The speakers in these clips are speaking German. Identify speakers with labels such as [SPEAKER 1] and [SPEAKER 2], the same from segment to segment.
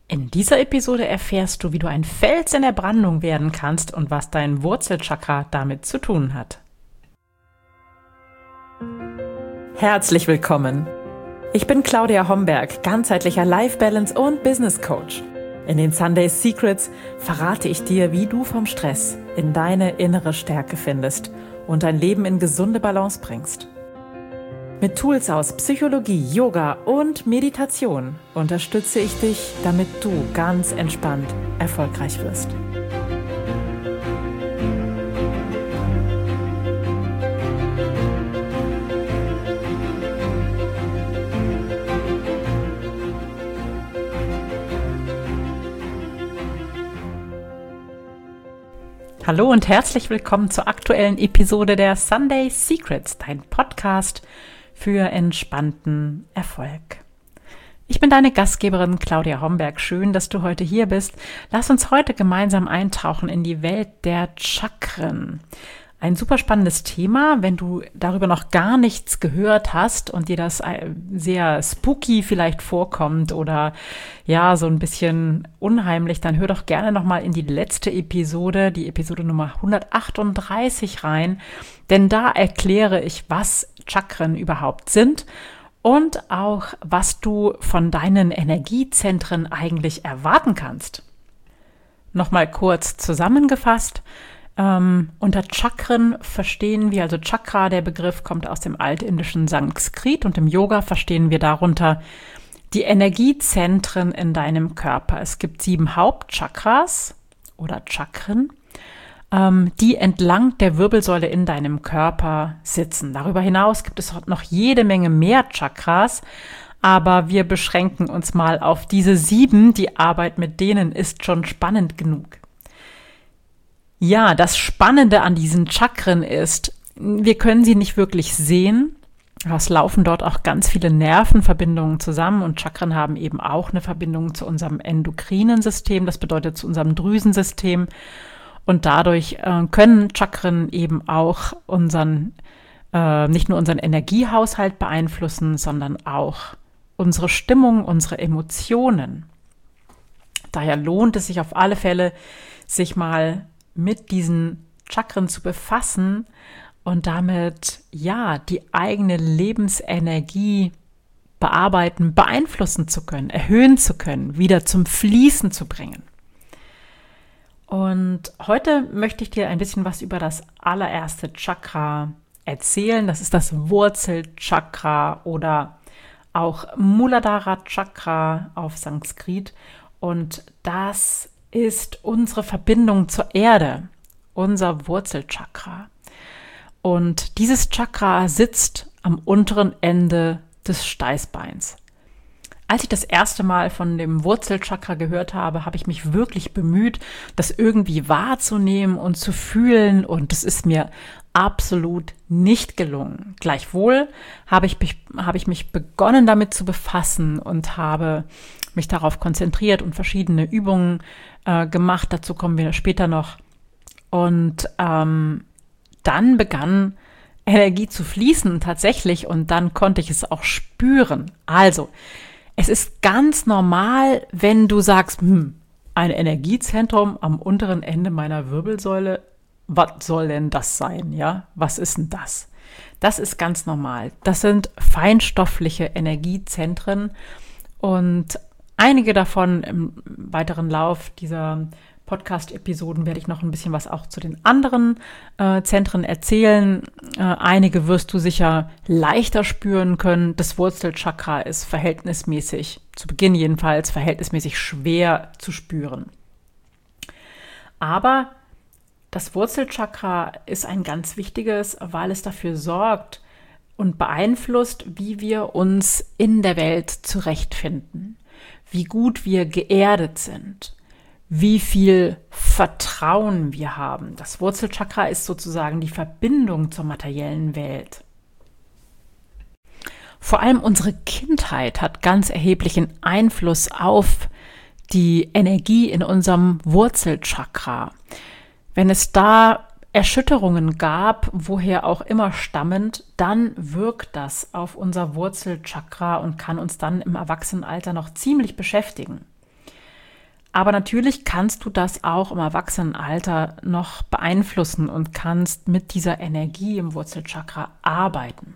[SPEAKER 1] In dieser Episode erfährst du, wie du ein Fels in der Brandung werden kannst und was dein Wurzelchakra damit zu tun hat. Herzlich willkommen! Ich bin Claudia Homberg, ganzheitlicher Life Balance und Business Coach. In den Sunday Secrets verrate ich dir, wie du vom Stress in deine innere Stärke findest und dein Leben in gesunde Balance bringst. Mit Tools aus Psychologie, Yoga und Meditation unterstütze ich dich, damit du ganz entspannt erfolgreich wirst. Hallo und herzlich willkommen zur aktuellen Episode der Sunday Secrets, dein Podcast für entspannten Erfolg. Ich bin deine Gastgeberin Claudia Homberg. Schön, dass du heute hier bist. Lass uns heute gemeinsam eintauchen in die Welt der Chakren. Ein super spannendes Thema. Wenn du darüber noch gar nichts gehört hast und dir das sehr spooky vielleicht vorkommt oder ja, so ein bisschen unheimlich, dann hör doch gerne nochmal in die letzte Episode, die Episode Nummer 138 rein, denn da erkläre ich, was Chakren überhaupt sind und auch, was du von deinen Energiezentren eigentlich erwarten kannst. Nochmal kurz zusammengefasst. Unter Chakren verstehen wir, also Chakra, der Begriff kommt aus dem altindischen Sanskrit und im Yoga verstehen wir darunter die Energiezentren in deinem Körper. Es gibt 7 Hauptchakras oder Chakren, die entlang der Wirbelsäule in deinem Körper sitzen. Darüber hinaus gibt es noch jede Menge mehr Chakras, aber wir beschränken uns mal auf diese 7. Die Arbeit mit denen ist schon spannend genug. Ja, das Spannende an diesen Chakren ist, wir können sie nicht wirklich sehen. Es laufen dort auch ganz viele Nervenverbindungen zusammen und Chakren haben eben auch eine Verbindung zu unserem endokrinen System, das bedeutet zu unserem Drüsensystem. Und dadurch können Chakren eben auch nicht nur unseren Energiehaushalt beeinflussen, sondern auch unsere Stimmung, unsere Emotionen. Daher lohnt es sich auf alle Fälle, sich mal mit diesen Chakren zu befassen und damit ja die eigene Lebensenergie bearbeiten, beeinflussen zu können, erhöhen zu können, wieder zum Fließen zu bringen. Und heute möchte ich dir ein bisschen was über das allererste Chakra erzählen. Das ist das Wurzelchakra oder auch Muladhara Chakra auf Sanskrit. Und das ist unsere Verbindung zur Erde, unser Wurzelchakra. Und dieses Chakra sitzt am unteren Ende des Steißbeins. Als ich das erste Mal von dem Wurzelchakra gehört habe, habe ich mich wirklich bemüht, das irgendwie wahrzunehmen und zu fühlen. Und es ist mir absolut nicht gelungen. Gleichwohl habe ich mich begonnen damit zu befassen und habe mich darauf konzentriert und verschiedene Übungen gemacht. Dazu kommen wir später noch. Und dann begann Energie zu fließen tatsächlich und dann konnte ich es auch spüren. Also, es ist ganz normal, wenn du sagst, ein Energiezentrum am unteren Ende meiner Wirbelsäule, was soll denn das sein, ja? Was ist denn das? Das ist ganz normal. Das sind feinstoffliche Energiezentren und einige davon im weiteren Lauf dieser Podcast-Episoden werde ich noch ein bisschen was auch zu den anderen Zentren erzählen. Einige wirst du sicher leichter spüren können. Das Wurzelchakra ist verhältnismäßig, zu Beginn jedenfalls, verhältnismäßig schwer zu spüren. Aber das Wurzelchakra ist ein ganz wichtiges, weil es dafür sorgt und beeinflusst, wie wir uns in der Welt zurechtfinden, wie gut wir geerdet sind, wie viel Vertrauen wir haben. Das Wurzelchakra ist sozusagen die Verbindung zur materiellen Welt. Vor allem unsere Kindheit hat ganz erheblichen Einfluss auf die Energie in unserem Wurzelchakra. Wenn es da Erschütterungen gab, woher auch immer stammend, dann wirkt das auf unser Wurzelchakra und kann uns dann im Erwachsenenalter noch ziemlich beschäftigen. Aber natürlich kannst du das auch im Erwachsenenalter noch beeinflussen und kannst mit dieser Energie im Wurzelchakra arbeiten.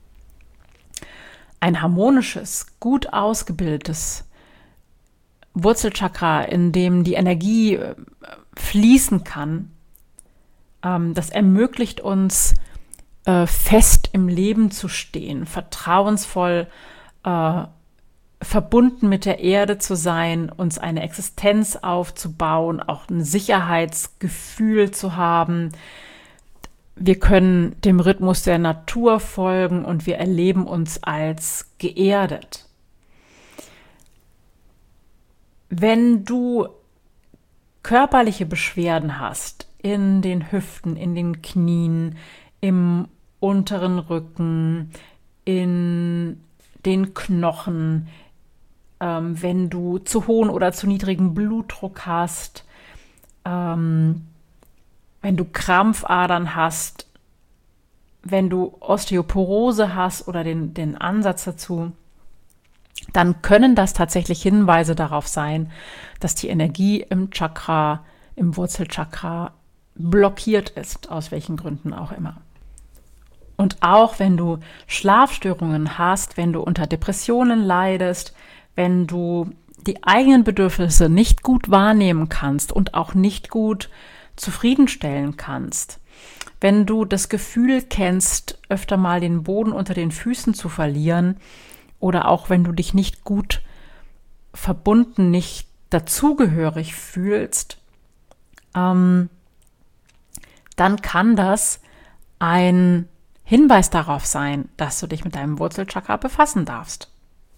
[SPEAKER 1] Ein harmonisches, gut ausgebildetes Wurzelchakra, in dem die Energie fließen kann, das ermöglicht uns, fest im Leben zu stehen, vertrauensvoll, verbunden mit der Erde zu sein, uns eine Existenz aufzubauen, auch ein Sicherheitsgefühl zu haben. Wir können dem Rhythmus der Natur folgen und wir erleben uns als geerdet. Wenn du körperliche Beschwerden hast, in den Hüften, in den Knien, im unteren Rücken, in den Knochen, wenn du zu hohen oder zu niedrigen Blutdruck hast, wenn du Krampfadern hast, wenn du Osteoporose hast oder den Ansatz dazu, dann können das tatsächlich Hinweise darauf sein, dass die Energie im Chakra, im Wurzelchakra blockiert ist, aus welchen Gründen auch immer. Und auch wenn du Schlafstörungen hast, wenn du unter Depressionen leidest, wenn du die eigenen Bedürfnisse nicht gut wahrnehmen kannst und auch nicht gut zufriedenstellen kannst, wenn du das Gefühl kennst, öfter mal den Boden unter den Füßen zu verlieren oder auch wenn du dich nicht gut verbunden, nicht dazugehörig fühlst, dann kann das ein Hinweis darauf sein, dass du dich mit deinem Wurzelchakra befassen darfst.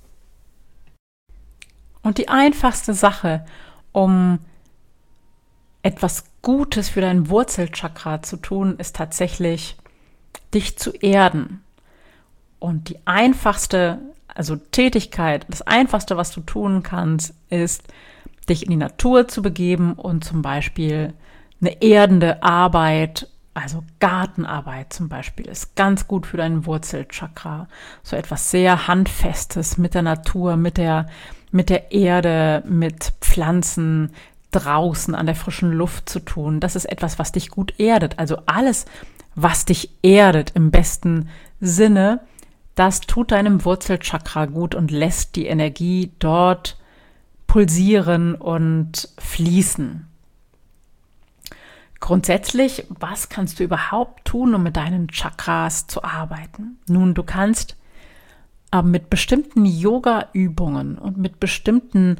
[SPEAKER 1] Und die einfachste Sache, um etwas Gutes für dein Wurzelchakra zu tun, ist tatsächlich, dich zu erden. Und die einfachste, Tätigkeit, das Einfachste, was du tun kannst, ist, dich in die Natur zu begeben und zum Beispiel eine erdende Arbeit, also Gartenarbeit zum Beispiel, ist ganz gut für dein Wurzelchakra. So etwas sehr Handfestes mit der Natur, mit der Erde, mit Pflanzen draußen an der frischen Luft zu tun. Das ist etwas, was dich gut erdet. Also alles, was dich erdet im besten Sinne, das tut deinem Wurzelchakra gut und lässt die Energie dort pulsieren und fließen. Grundsätzlich, was kannst du überhaupt tun, um mit deinen Chakras zu arbeiten? Nun, du kannst mit bestimmten Yoga-Übungen und mit bestimmten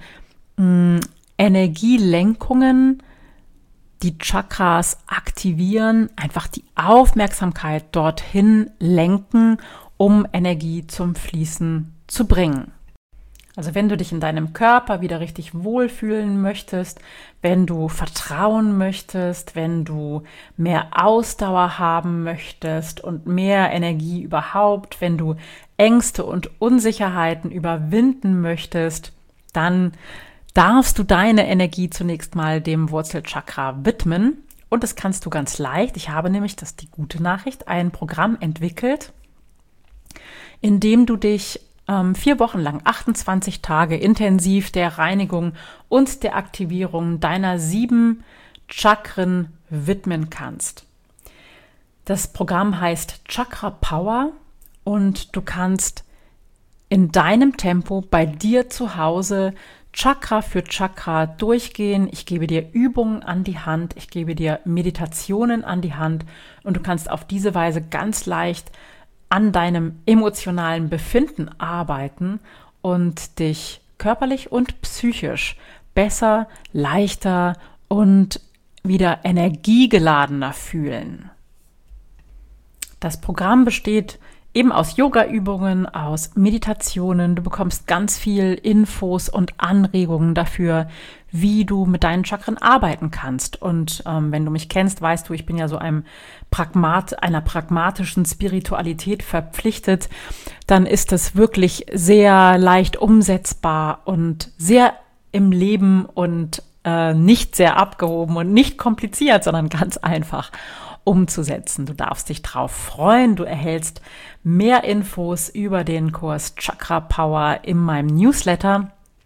[SPEAKER 1] Energielenkungen die Chakras aktivieren, einfach die Aufmerksamkeit dorthin lenken, um Energie zum Fließen zu bringen. Also wenn du dich in deinem Körper wieder richtig wohlfühlen möchtest, wenn du vertrauen möchtest, wenn du mehr Ausdauer haben möchtest und mehr Energie überhaupt, wenn du Ängste und Unsicherheiten überwinden möchtest, dann darfst du deine Energie zunächst mal dem Wurzelchakra widmen. Und das kannst du ganz leicht. Ich habe nämlich, das ist die gute Nachricht, ein Programm entwickelt, in dem du dich 4 Wochen lang, 28 Tage intensiv der Reinigung und der Aktivierung deiner 7 Chakren widmen kannst. Das Programm heißt Chakra Power und du kannst in deinem Tempo bei dir zu Hause Chakra für Chakra durchgehen. Ich gebe dir Übungen an die Hand, ich gebe dir Meditationen an die Hand und du kannst auf diese Weise ganz leicht an deinem emotionalen Befinden arbeiten und dich körperlich und psychisch besser, leichter und wieder energiegeladener fühlen. Das Programm besteht eben aus Yoga-Übungen, aus Meditationen. Du bekommst ganz viel Infos und Anregungen dafür, wie du mit deinen Chakren arbeiten kannst. Und wenn du mich kennst, weißt du, ich bin ja so einer pragmatischen Spiritualität verpflichtet. Dann ist es wirklich sehr leicht umsetzbar und sehr im Leben und nicht sehr abgehoben und nicht kompliziert, sondern ganz einfach umzusetzen. Du darfst dich drauf freuen. Du erhältst mehr Infos über den Kurs Chakra Power in meinem Newsletter.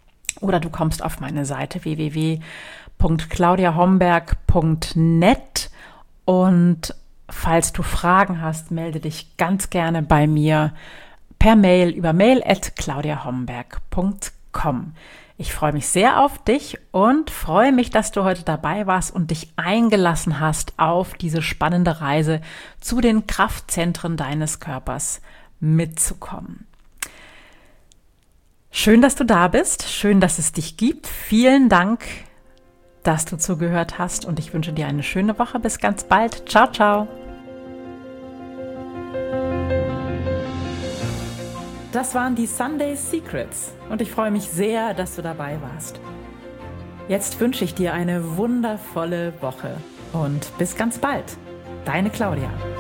[SPEAKER 1] oder du kommst auf meine Seite www.claudiahomberg.net und falls du Fragen hast, melde dich ganz gerne bei mir per Mail über mail@claudiahomberg.com. Ich freue mich sehr auf dich und freue mich, dass du heute dabei warst und dich eingelassen hast, auf diese spannende Reise zu den Kraftzentren deines Körpers mitzukommen. Schön, dass du da bist. Schön, dass es dich gibt. Vielen Dank, dass du zugehört hast und ich wünsche dir eine schöne Woche. Bis ganz bald. Ciao, ciao. Das waren die Sunday Secrets und ich freue mich sehr, dass du dabei warst. Jetzt wünsche ich dir eine wundervolle Woche und bis ganz bald. Deine Claudia.